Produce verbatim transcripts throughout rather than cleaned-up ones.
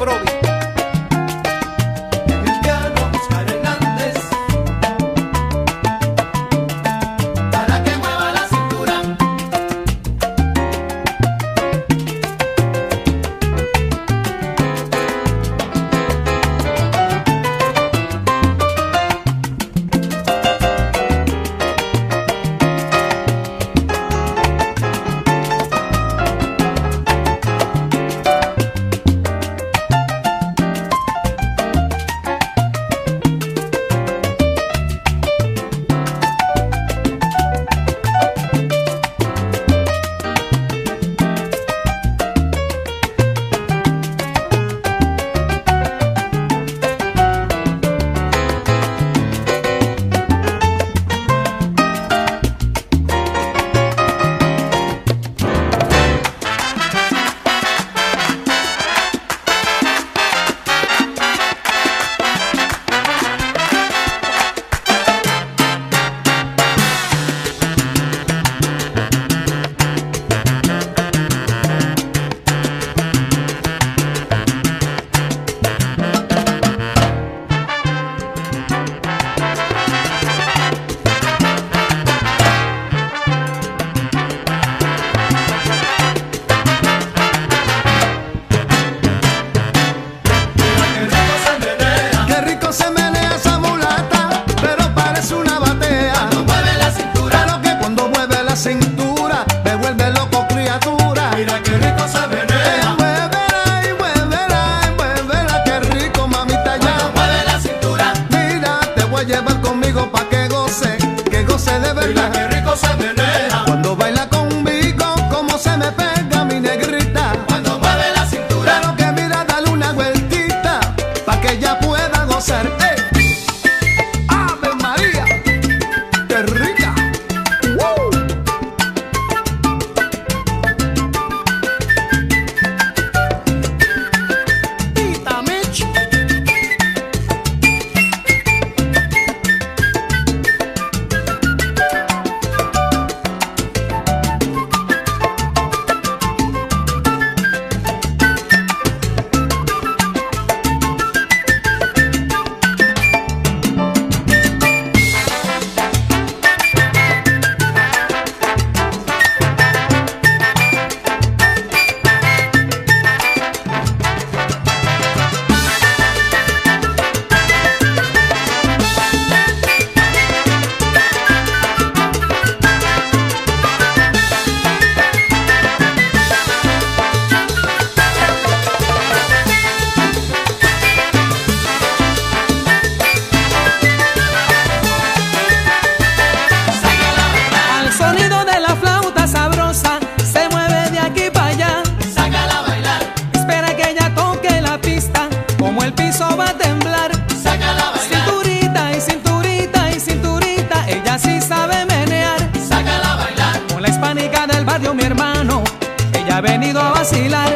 Provi. Ha venido a vacilar.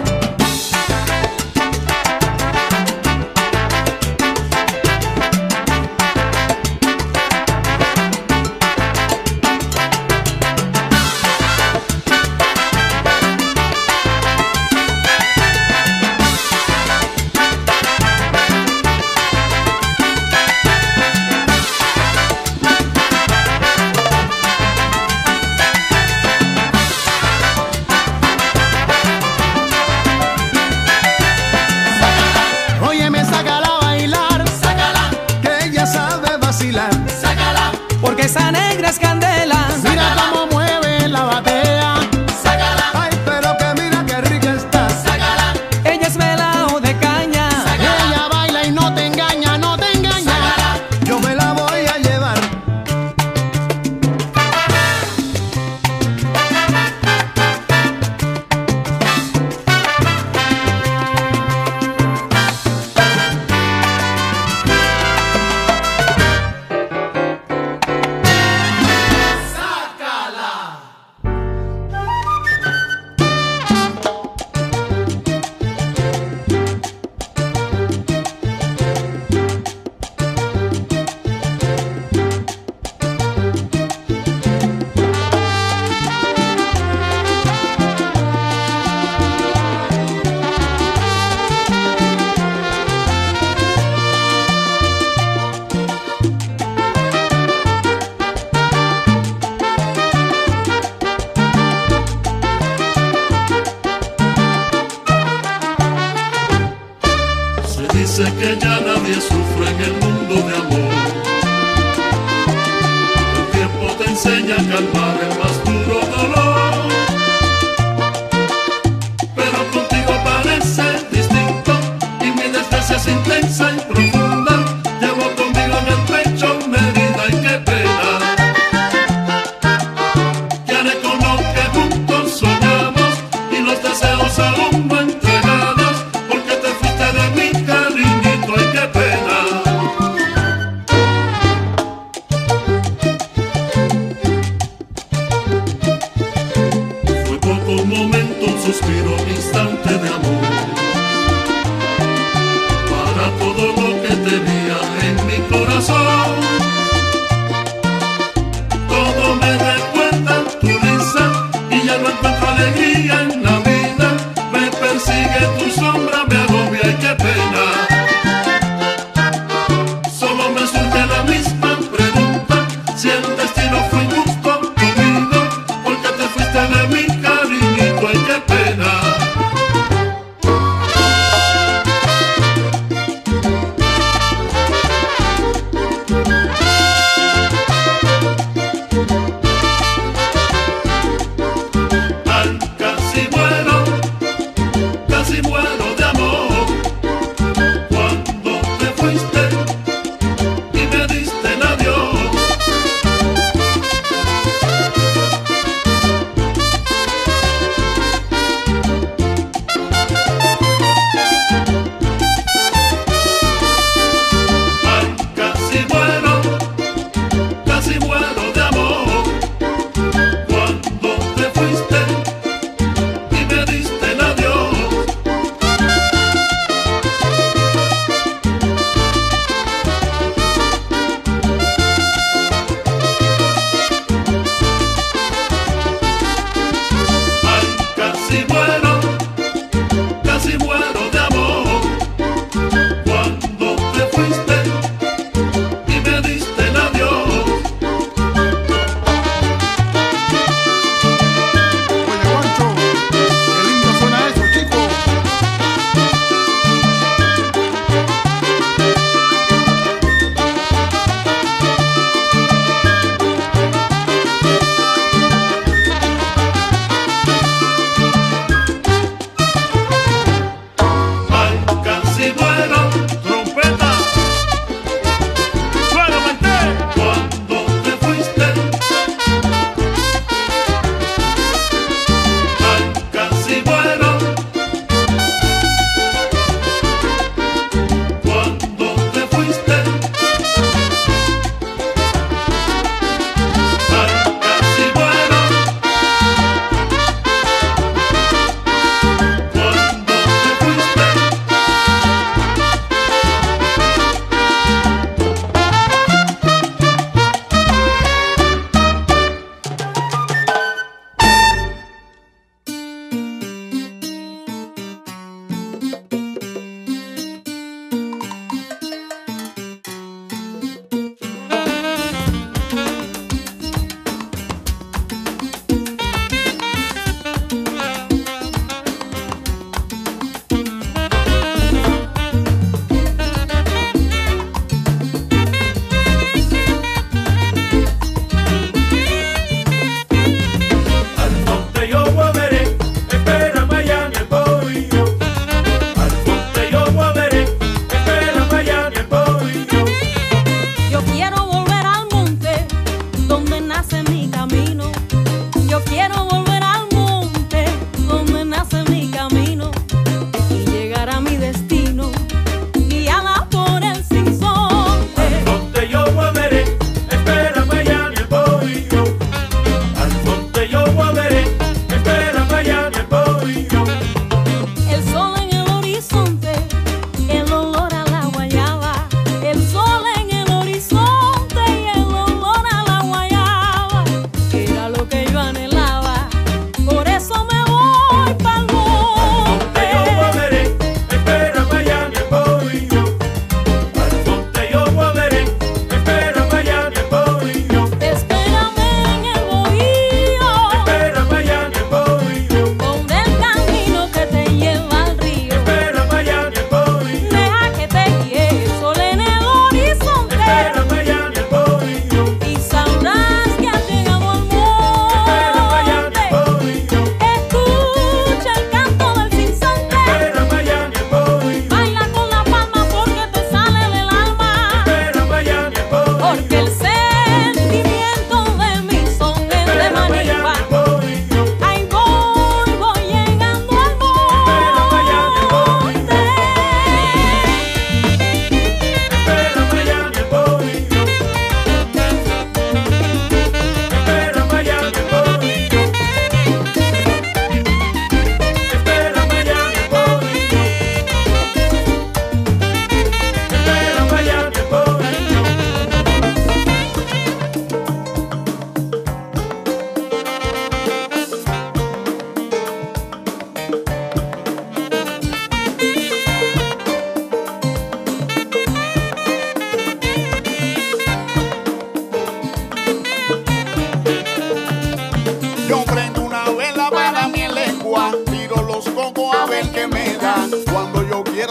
dice que ya nadie sufre en el mundo de amor. El tiempo te enseña a calmar el más duro dolor, pero contigo parece distinto y mi desgracia es intensa y profunda. Llevo conmigo en el pecho una herida y qué pena. ¿Qué haré con lo que juntos soñamos y los deseos aún no entregados? Porque te fuiste de mi cariñito y qué pena. Fue poco un momento, un suspiro, un instante de amor para todo lo que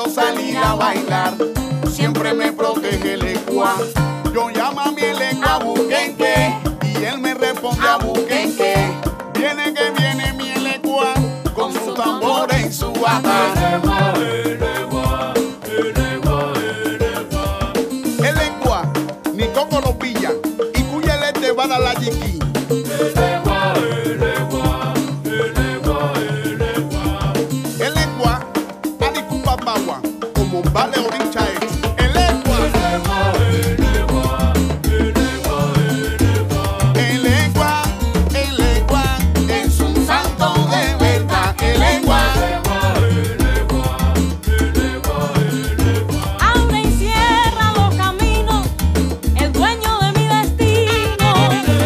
quiero salir a bailar, siempre me protege el ecua. Yo llamo a mi elecua buquenque y él me responde a buquenque. Viene que viene mi elecua con su tambor en su bata. Elecua, ni coco lo pilla y cuya le te va a dar la yiqui. Elecua, adicupa bagua, como vale orincha es. Elecua, Elecua, Elecua, es un santo de verdad. Elecua, abre y cierra los caminos, el dueño de mi destino.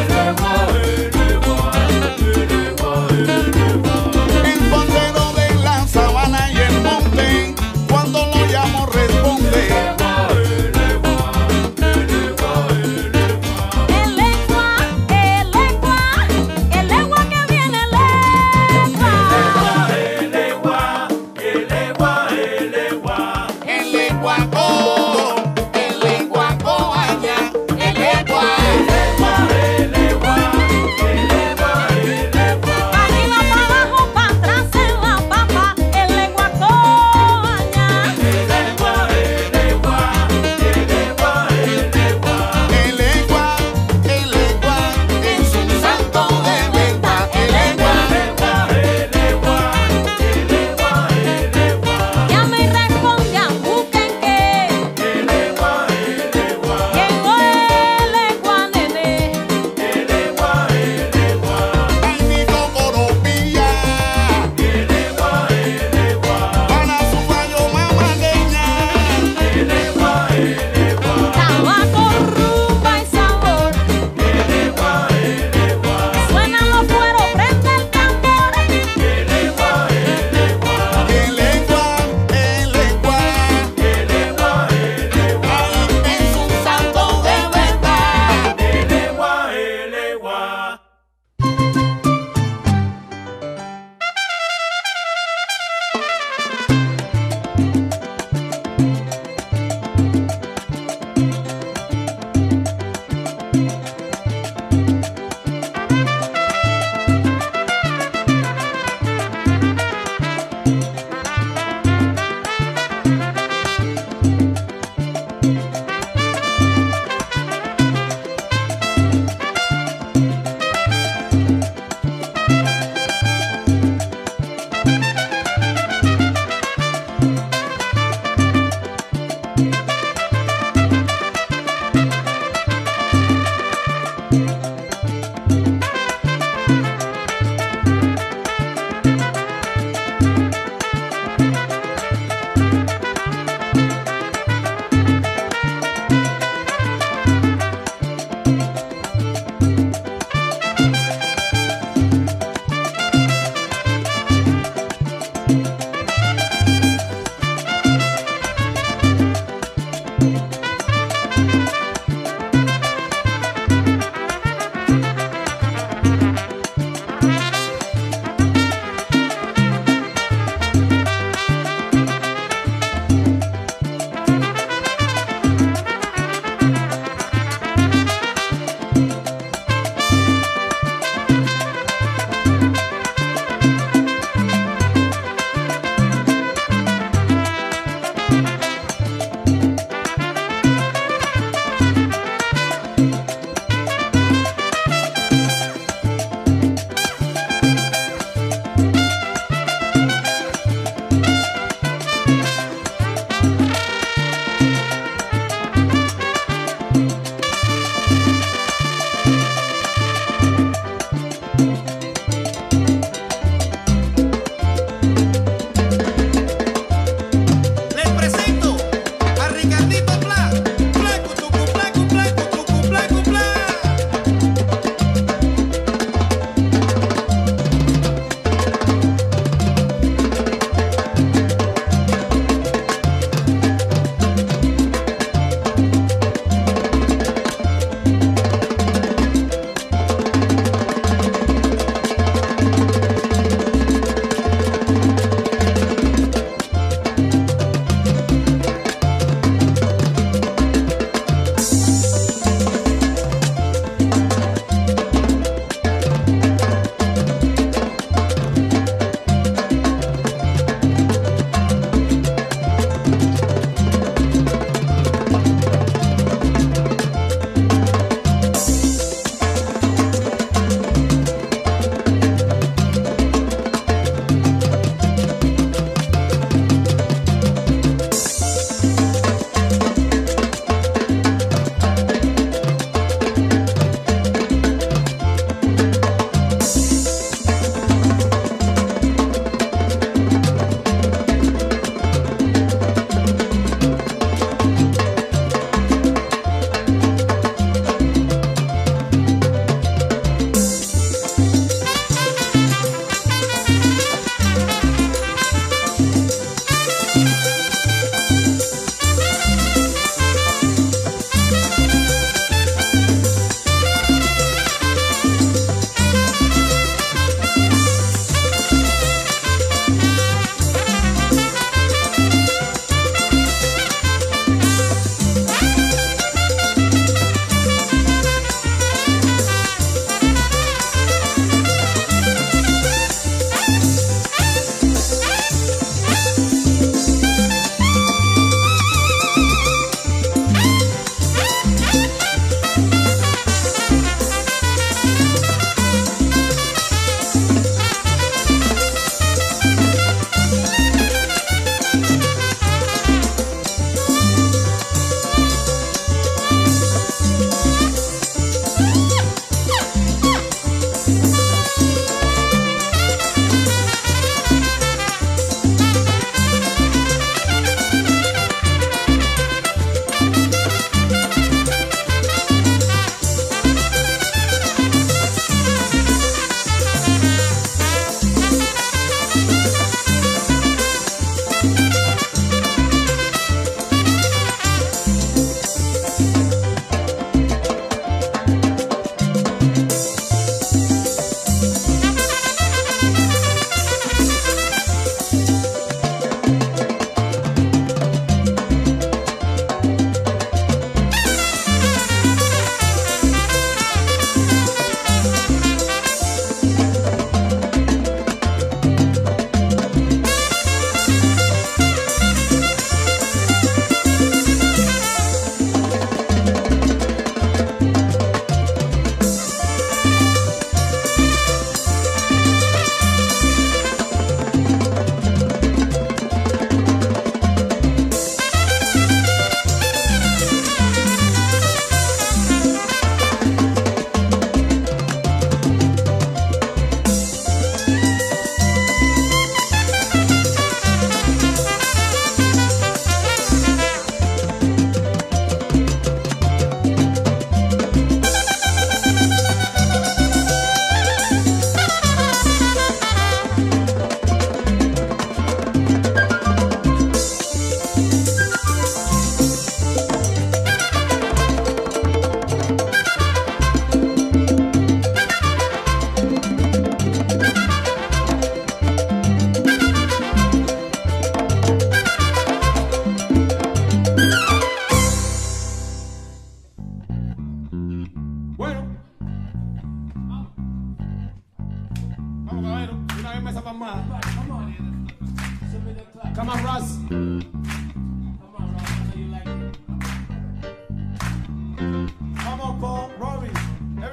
el pandero de la sabana y el monte, cuando lo llamo responde.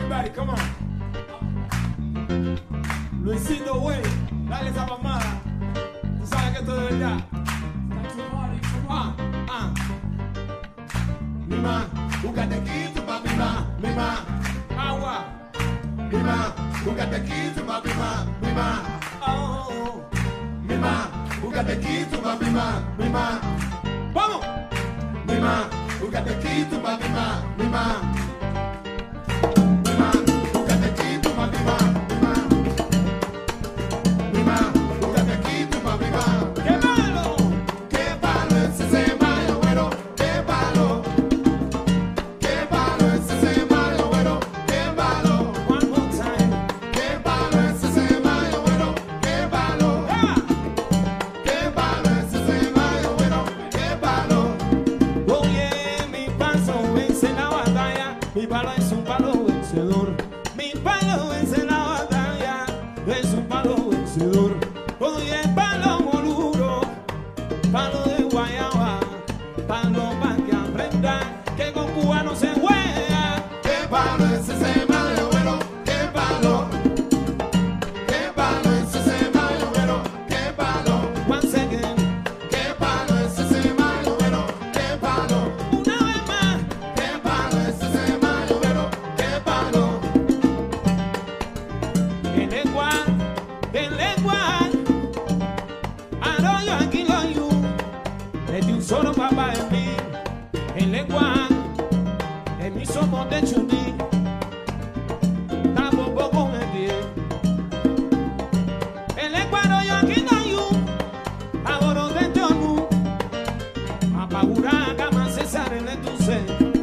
Everybody, come on. Luisito, güey, dale esa mamada. Tú sabes que esto es de verdad. Ah, ah. Mima, búscate quito, pa' mima, mima. Agua. Mima, búscate quito, pa' mima, mima. Oh, mima, búscate quito, pa' mima, mima. Vamos. Mima, búscate quito, pa' mima, mima. Mima, búscate quito, pa' mima, mima. Mima, búscate quito, pa' mima. ¡Qué malo! ¡Qué palo es ese mayo, güero! ¡Qué palo! ¡Qué palo es ese mayo, güero! ¡Qué palo! One more time. ¡Qué palo es ese mayo, güero! ¡Qué palo! ¡Qué palo es ese mayo, güero! ¡Qué palo! Oye, mi paso vence la batalla. Mi palo es un palo vencedor. Mi palo vence la batalla. Es un palo vencedor. Oye, palo moluro, palo de guayaba, palo para que aprenda que con Cuba no se juega. ¿Qué palo es ese mayo, güero? ¿Qué palo? ¿Qué palo es ese mayo, güero? ¿Qué palo? Once again. ¿Qué palo es ese mayo, güero? ¿Qué palo? Una vez más. ¿Qué palo es ese mayo, güero? ¿Qué palo? En lengua, en lengua. Arroyo aquí lo yu, es de un solo papá en mí. En lengua, en mí somos de chuní. Tampoco con el pie. En lengua arroyo aquí lo yu, ahora de tonu. Apagura cama César en el dulce.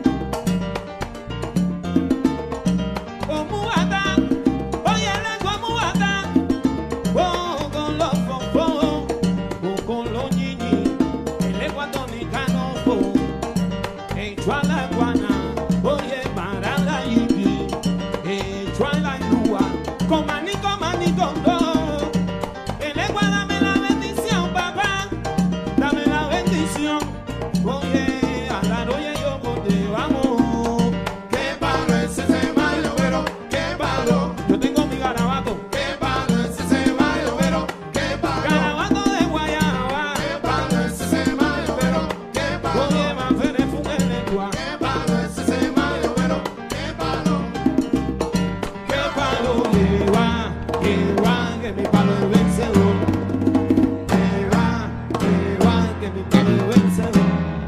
Con mubata, oye lengua mubata. Oh, con los fofos, oh, con los ñiñi, el lengua dominicano, oh, hecho a la guana, oye, para la yipi, hecho a la ilúa, con maní, con maní, con todo. El lengua, dame la bendición, papá, dame la bendición, oye, a la oye, yo por te vamos. ¿Qué palo es ese mayo, güero? ¿Qué palo? Yo tengo mi garabato. ¿Qué palo es ese mayo, güero? ¿Qué palo? Garabato de guayaba. ¿Qué palo es ese mayo, güero? ¿Qué palo? Oye, más fere fuga en lengua. ¿Qué palo es ese mayo, güero? ¿Qué palo? ¿Qué palo lleva? Lleva que mi palo es vencedor. Lleva, lleva que mi palo es vencedor.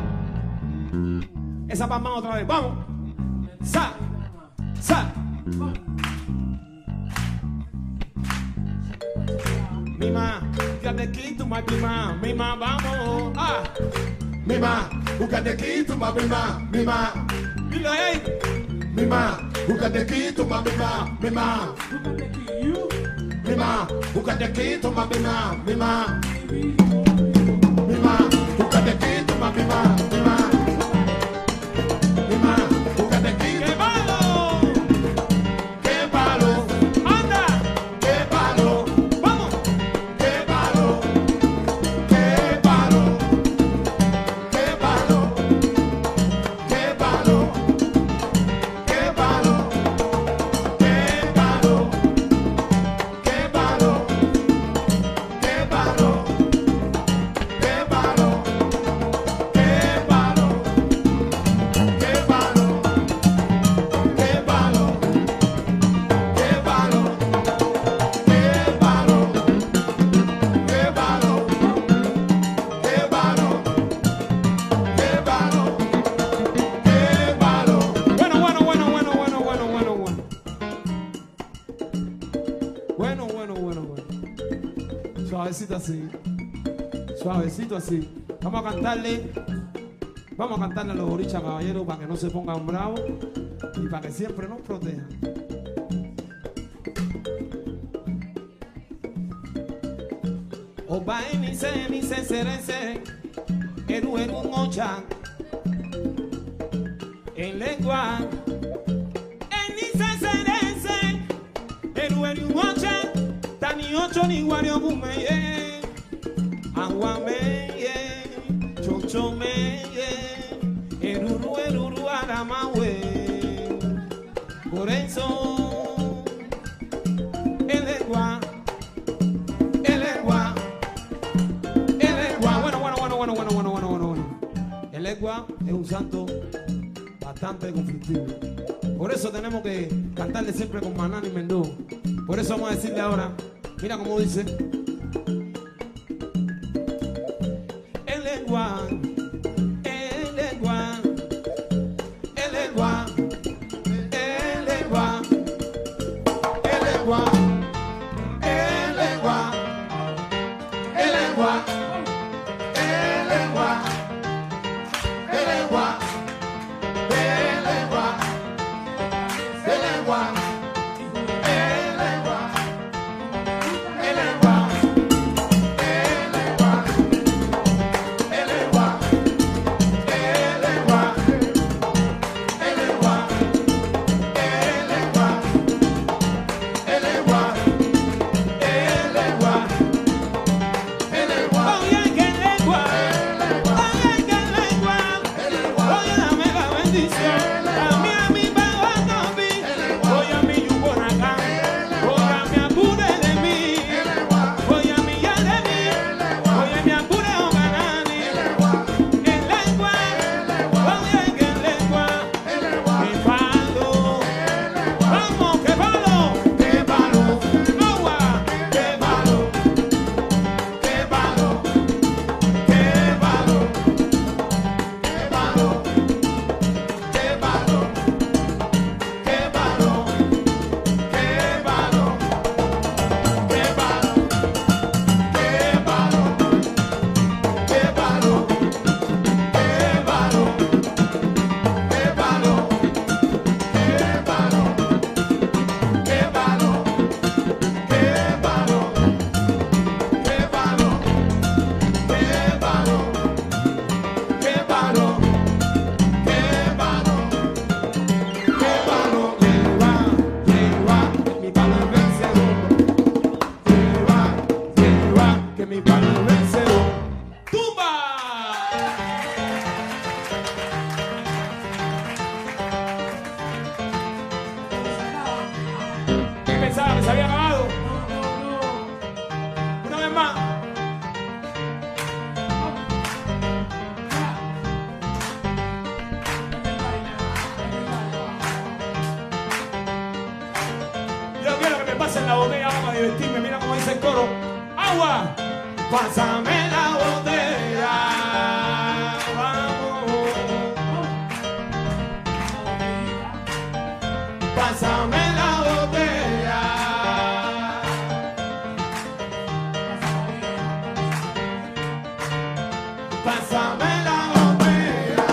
Esa palma otra vez, vamos. Sa, sa. Mima, búscate quito, ma mima, mima, vamos. Ah. Mima, búscate quito, ma mima, mima. Dilo ahí. Mima, búscate quito, ma mima, mima. Mima, búscate quito, ma mima, mima. Mima, búscate quito, ma mima, mima. Mima, búscate quito. ¡Qué palo! ¡Qué palo! ¡Anda! ¡Qué palo! ¡Vamos! ¡Qué palo! ¡Qué palo! ¡Qué palo! ¡Qué palo! ¡Qué palo! ¡Qué palo! ¡Qué palo! ¡Qué palo! ¡Qué palo! Suavecito así. Suavecito así. Vamos a cantarle. Vamos a cantarle a los borichas, caballeros, para que no se pongan bravos y para que siempre nos protejan. Oba ni se ni se serese, eru eru mocha, en lengua. Ni se serese, eru eru mocha, tani ocho ni guario bumeye, agua meye, chocho meye, eruru eruru aramawe, por eso. Elegua es un santo bastante conflictivo. Por eso tenemos que cantarle siempre con Manani Mendó. Por eso vamos a decirle ahora, mira cómo dice. Elegua, Elegua, Elegua, Elegua, Elegua, Elegua, Elegua, Elegua, Elegua, Elegua, Elegua, Elegua, Elegua, Se había acabado. Una vez más. Yo quiero que me pasen la botella para divertirme. Mira cómo dice el coro. ¡Agua! Pásame la botella. Vamos. Pásame la botella. Pásame la botella.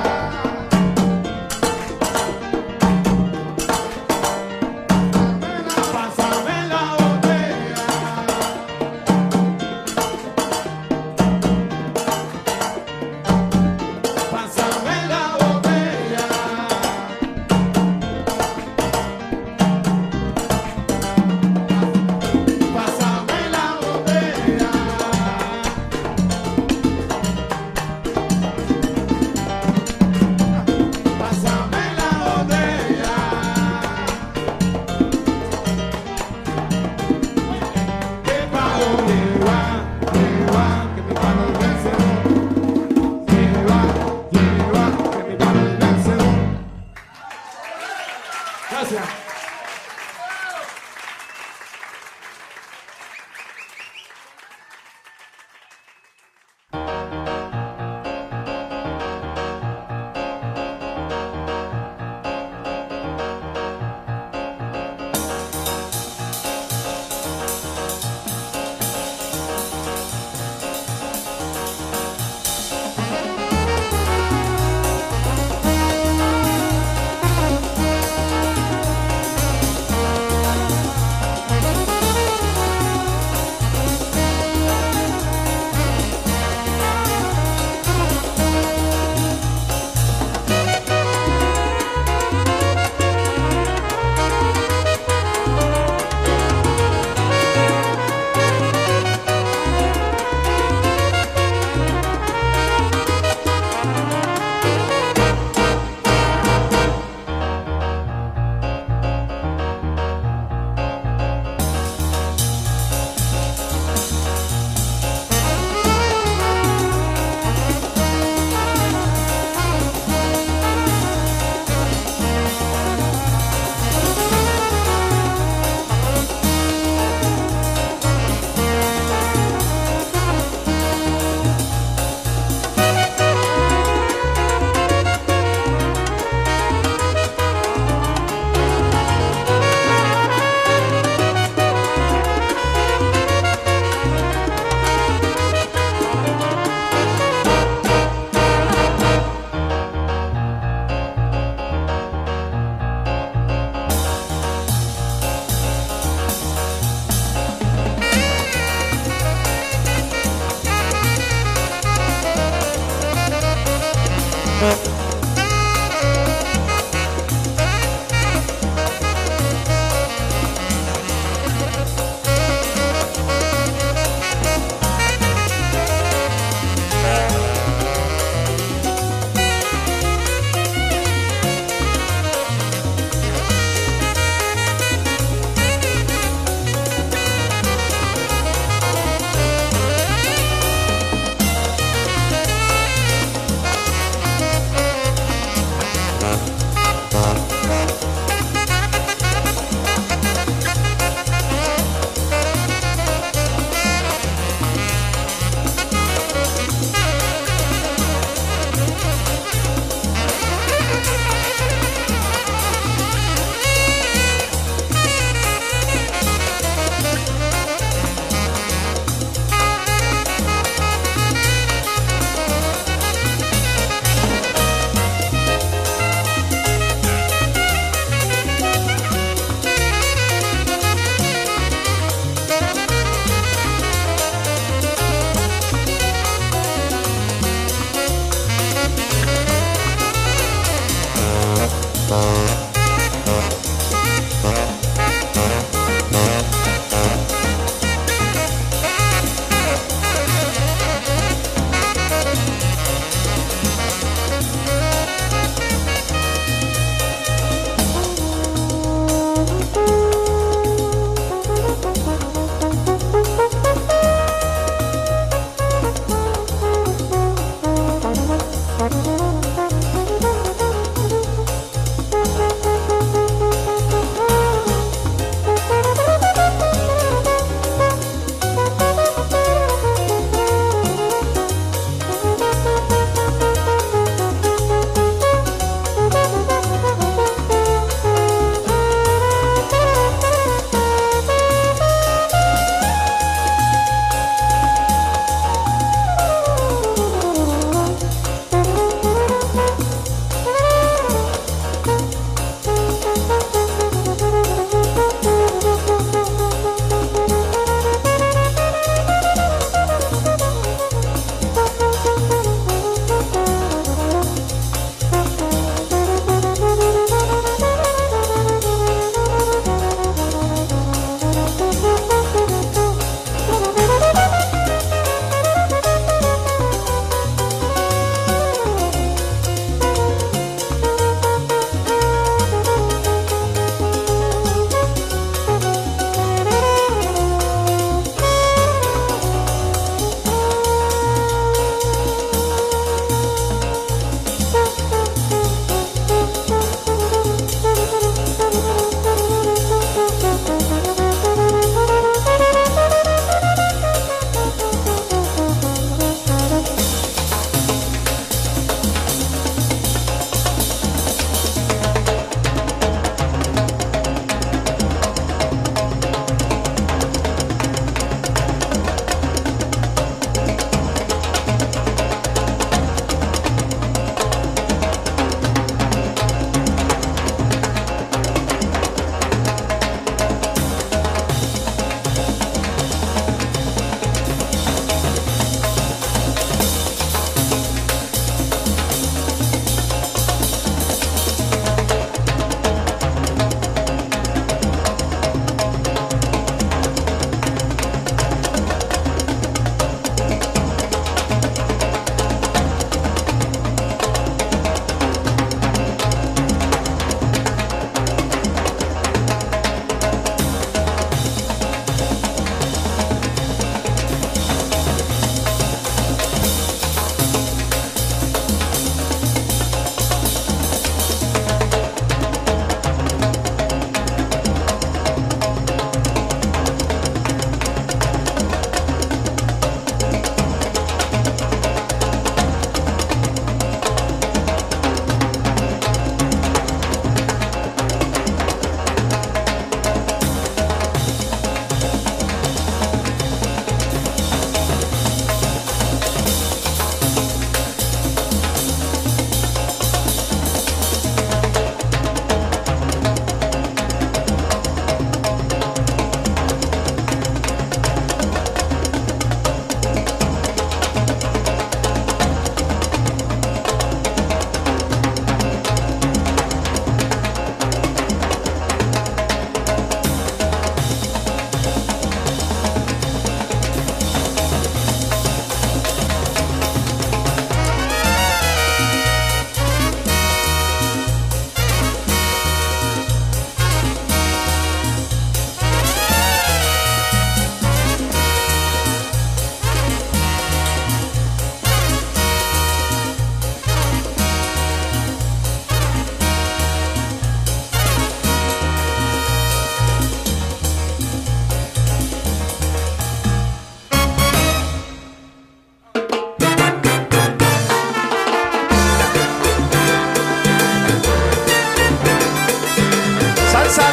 Pásame la botella. Pásame la botella.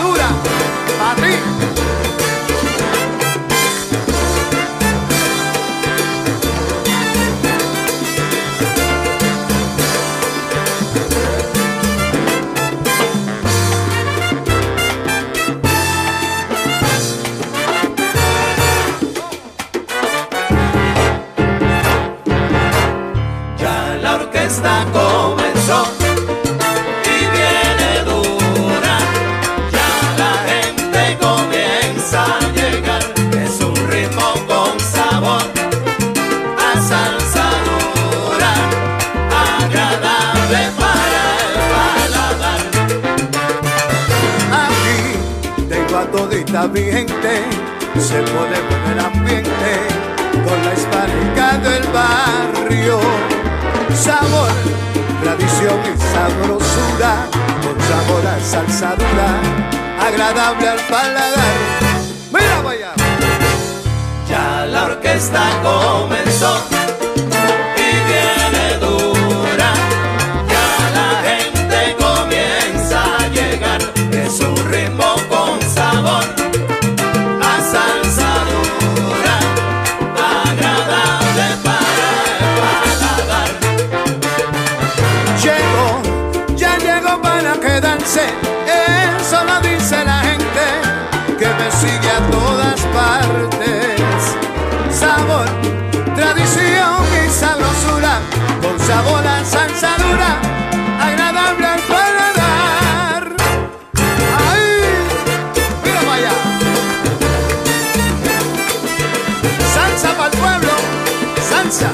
dura, para ti. Ya la orquesta comenzó y viene dura, ya la gente comienza a llegar, es un ritmo con sabor, a salsa dura, agradable para el paladar. Aquí tengo a todita mi gente, se pone con el ambiente, con la hispánica del barrio. Sabor, tradición y sabrosura, con sabor a salsa dura, agradable al paladar. Mira vaya. Ya la orquesta comenzó y viene dura, ya la gente comienza a llegar, es un ritmo con sabor, a salsa dura, agradable para el paladar. Llego, ya llego para quedarse, eso lo dice la gente que me sigue a todas partes. Sabor, tradición y sabrosura, con sabor a salsa dura, agradable al paladar. ¡Ay! ¡Mira para allá! Salsa para el pueblo, salsa.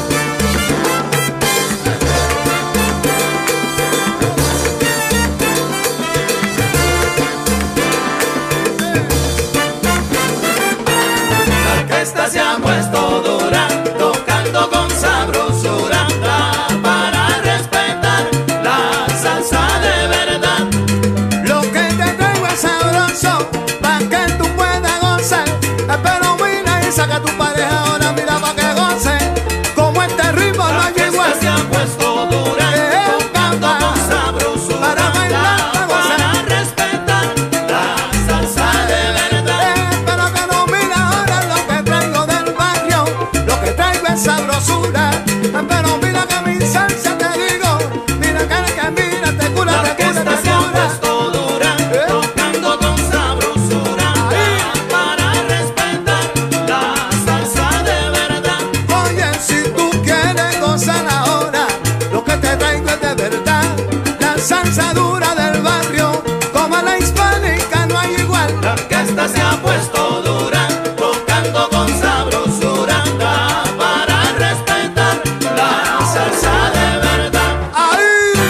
La orquesta se ha puesto dura, tocando con sabrosura, para respetar la salsa de verdad. Lo que te traigo es sabroso, pa' que tú puedas gozar. Pero mira y saca a tu pareja ahora, mira pa' que goce. Como este ritmo no La hay igual. orquesta se ha puesto dura, Eh, tocando papá, con sabrosura, para bailar, para gozar. para respetar la salsa de verdad. Eh, pero que no mira ahora lo que traigo del barrio. Lo que traigo es sabrosura. Pero mira que mi salsa te digo. Mira que, que mira, te cura, La te cura, orquesta te se ha cura. puesto dura, Eh. tocando con sabrosura, para respetar la salsa de verdad. Oye, si tú quieres gozar ahora, lo que te traigo es de verdad. La salsa dura del barrio, como la hispánica no hay igual. La orquesta se ha puesto dura, tocando con sabrosura, para respetar la salsa de verdad. ¡Ay!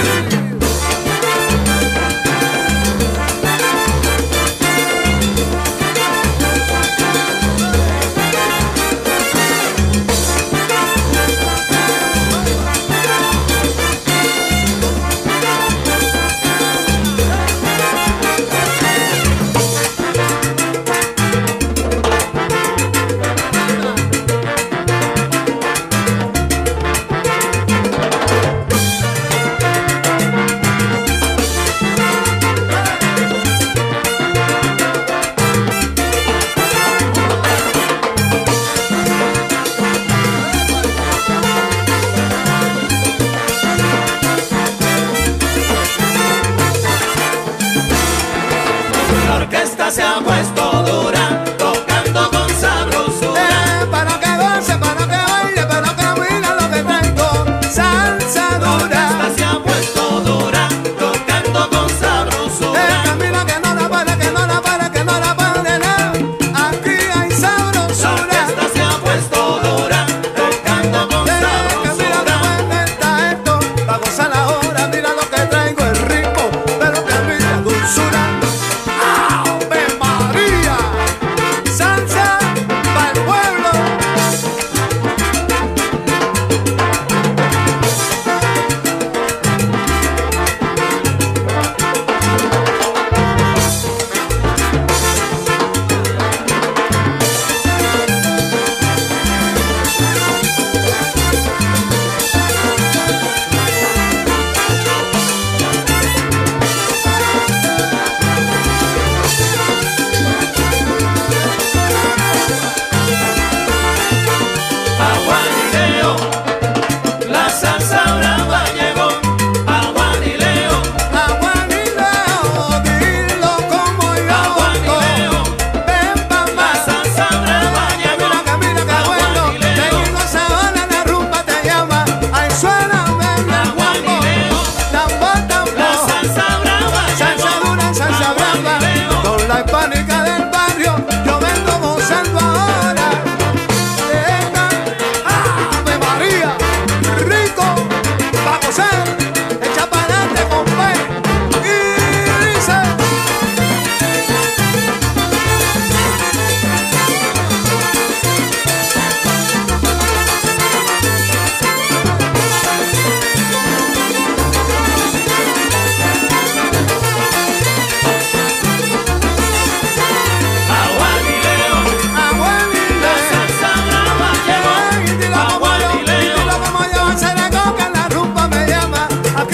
La orquesta se ha puesto dura, tocando con sabrosura. Eh, para que goce, para que baile, para que mira lo que traigo. Salsa La orquesta dura. se ha puesto dura, tocando con Eh, sabrosura. camina que no la pare, que no la pare, que no la pare, no. Aquí hay La sabrosura. orquesta se ha puesto dura, tocando con Eh, que mira que sabrosura. bueno está esto. Pa' gozar ahora, mira lo que traigo, el ritmo, pero que mira dulzura. ¡Ave María!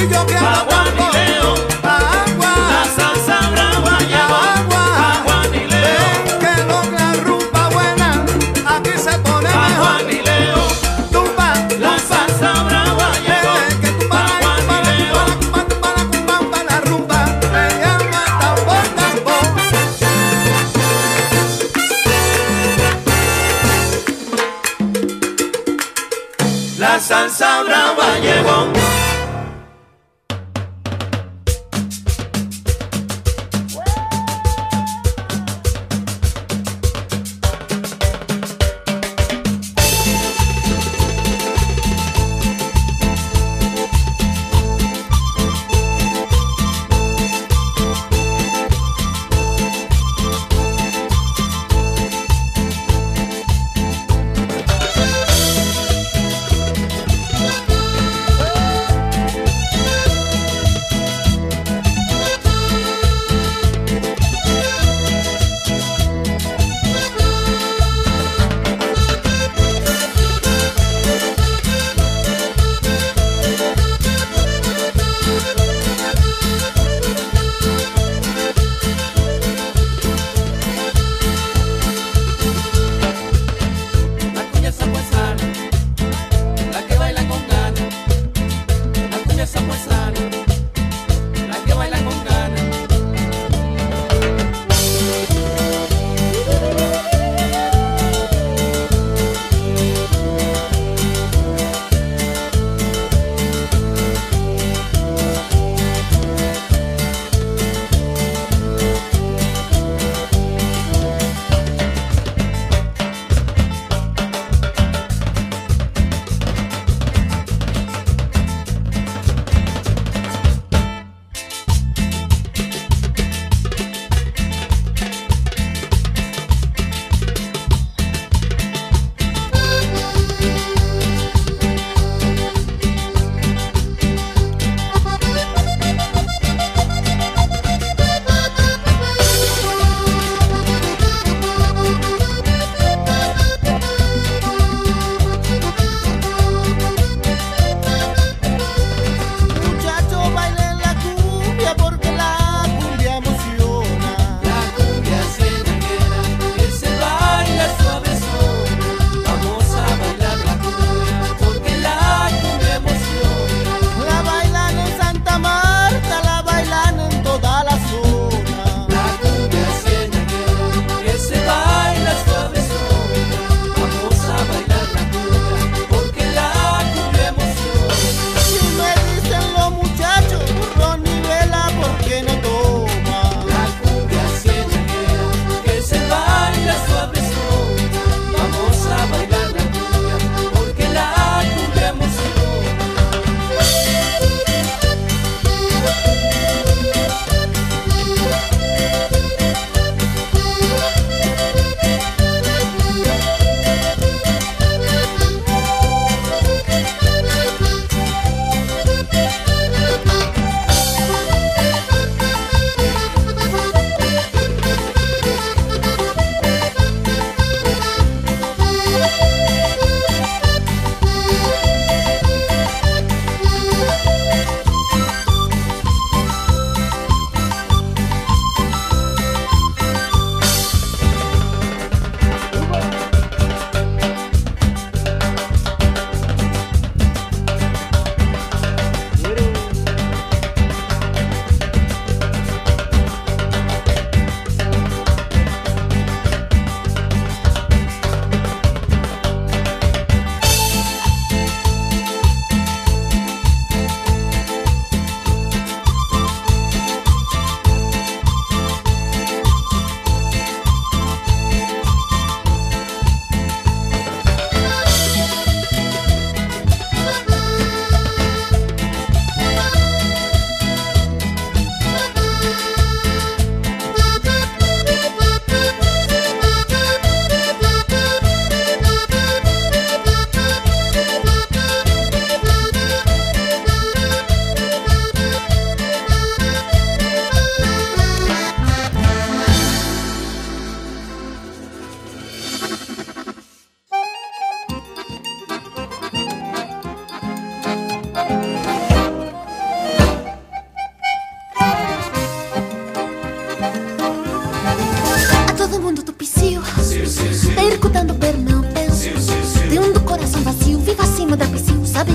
yo quiero pa' Juanileo. agua, La salsa brava llegó agua, pa' Juanileo. ven que lo la rumba buena, aquí se pone Pa' mejor. Juanileo. Tumba, La salsa brava llegó eh, que tumba, pa' tumba, Juanileo. tumba, tumba, tumba, tumba, tumba, la rumba, me llama tambor, tambor. La salsa brava llegó.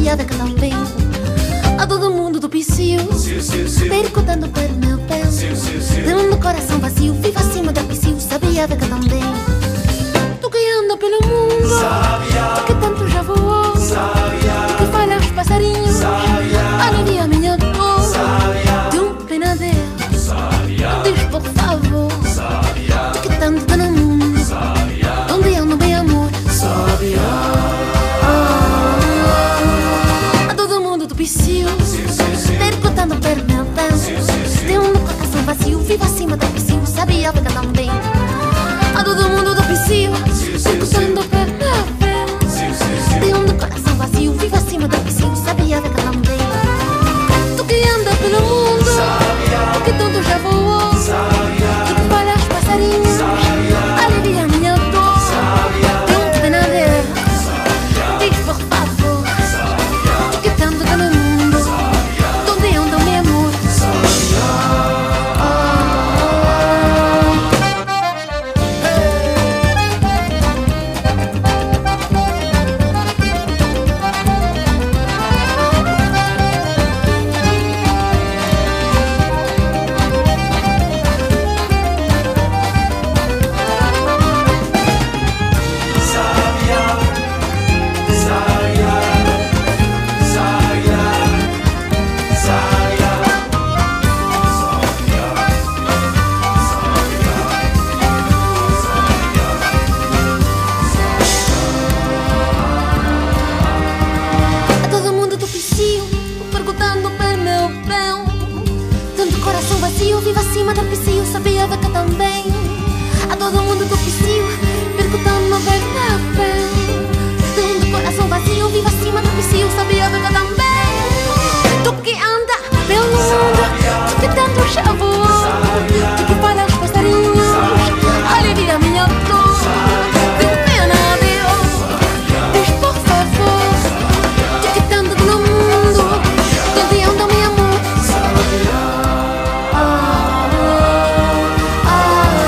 sabia que também a todo mundo do piscio, percutando pelo meu pé, tendo coração vazio, viva acima da piscio, sabia que também tu que anda pelo mundo, tu que tanto já voou, tu que fala aos passarinhos, alivia minha dor, de um penadeiro, diz por favor, tu que tanto tá no mundo, onde anda bem amor, a todo mundo do piscio, percutando pelo meu pé, tendo coração vazio, viva acima da piscio, sabia que também a todo mundo do piscio, percutando pelo meu pé, tendo coração vazio, viva acima da piscio, sabia que também tu que anda pelo mundo, tu que tanto já voou, tu que fala aos passarinhos, alivia minha dor, de um penadeiro, diz por favor, tu que tanto tá no mundo, onde anda meu amor, a todo mundo do piscio, perguntando pelo meu bem, tanto coração vazio, viva acima da piscio, sabia que também a todo mundo do piscio, perguntando pelo meu bem, tanto coração vazio, viva acima da piscio, sabia que também tu que anda pelo mundo, tu que tanto já voou, tu que fala aos passarinhos, alivia minha dor, de um penadeiro, diz por favor, tu que tanto no mundo, onde anda meu amor, ah, ah,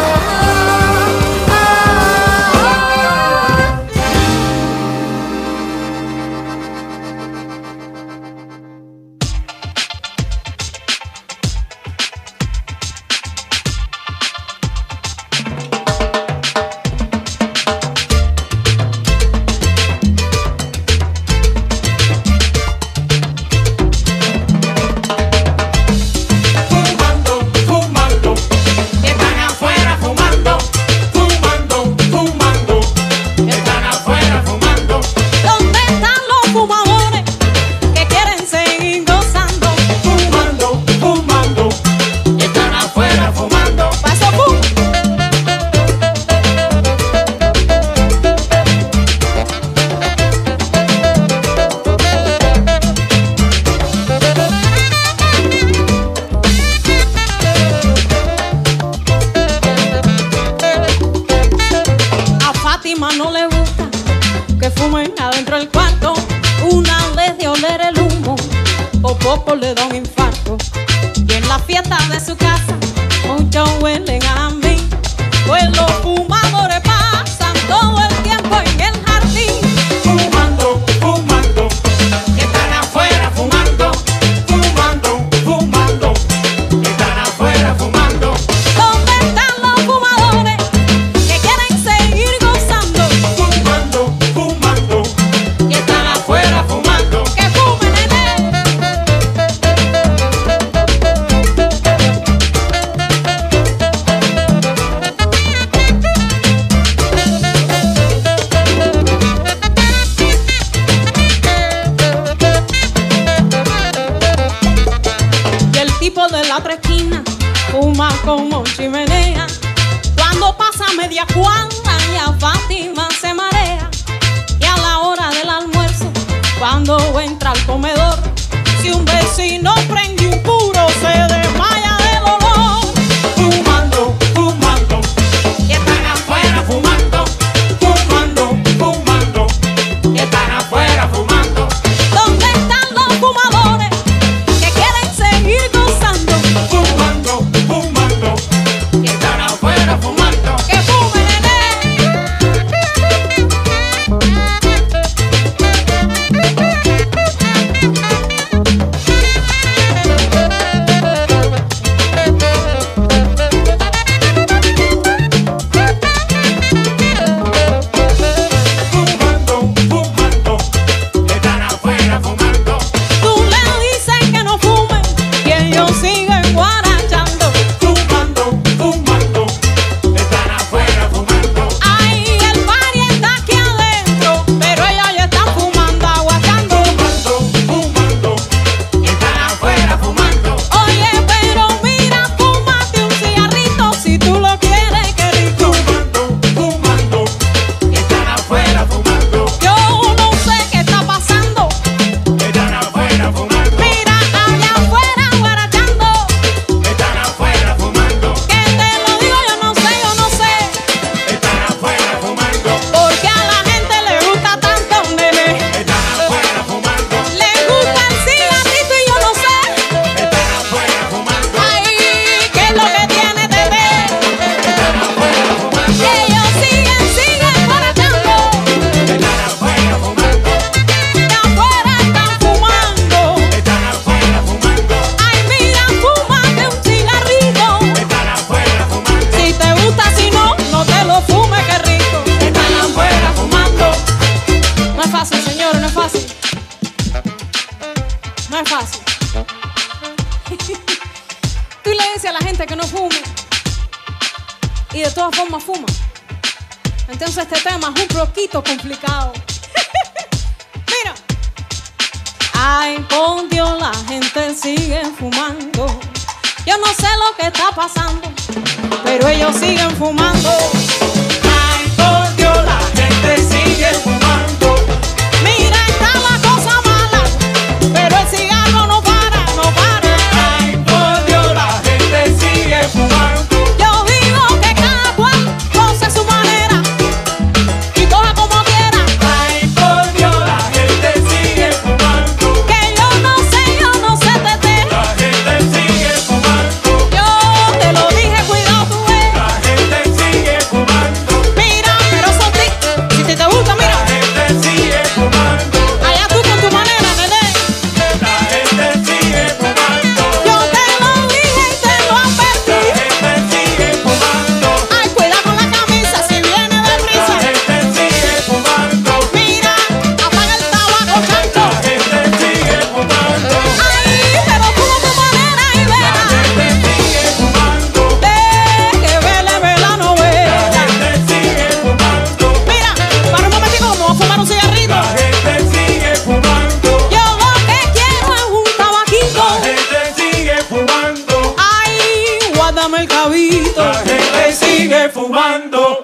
Fumando, fumando, están afuera fumando. Fumando, fumando, están afuera fumando. ¿Dónde están los fumadores que quieren seguir gozando? Fumando, fumando, están afuera fumando. Paso pum. A Fátima no le gusta que fumen adentro del cuarto. Una vez de oler el humo, por poco le da un infarto. Y en la fiesta de su casa, muchos huelen a mí. Pues los fumadores pasan todo el tiempo en el jardín. Fumando, fumando, están afuera fumando. Fumando, fumando, están afuera fumando. ¿Dónde están los fumadores que quieren seguir gozando? Fumando, fumando, están afuera fumando. Que fumen, nene. Y el tipo de la otra esquina fuma como chimenea. Cuando pasa media cuadra ya Fátima se marea. Y a la hora del almuerzo, cuando entra al comedor, si un vecino prende un puro se desmaya del olor. Fumando, fumando, y están afuera fumando. Fumando, fumando, y están afuera fumando. ¿Dónde están los fumadores que quieren seguir gozando? Fumando, fumando, y están afuera fumando. Que fumen, nene. dice a la gente que no fume y de todas formas fuma. Entonces este tema es un poquito complicado. Mira. Ay, por Dios, la gente sigue fumando. Yo no sé lo que está pasando, pero ellos siguen fumando. Ay, por Dios, la gente sigue fumando. Mira, está la cosa mala, pero el cigarro no para, no para. Ay, por Dios, la gente sigue fumando. Yo digo que cada cual goce su manera y coja como quiera. Ay, por Dios, la gente sigue fumando. Que yo no sé, yo no sé, tete. La gente sigue fumando. Yo te lo dije, cuidado tú ves. La gente sigue fumando. Mira, pero son ti, si te, te gusta, La mira. gente sigue fumando. Allá tú con tu manera, nene. La gente sigue fumando. Yo te lo dije y te lo La advertí. gente sigue fumando. Ay, cuida con la camisa si viene La deprisa. gente sigue fumando. Mira, apaga el tabaco, La chancho. gente sigue fumando. Ay, pero tú con tu manera y La verás. gente sigue fumando. De que vele, vela, no La vela. gente sigue fumando. Mira, para un momentico, vamos a fumar un cigarrito. La gente sigue fumando. Yo lo que quiero es un tabaquito. La gente sigue fumando. Ay, guárdame el cabito. La gente sigue fumando.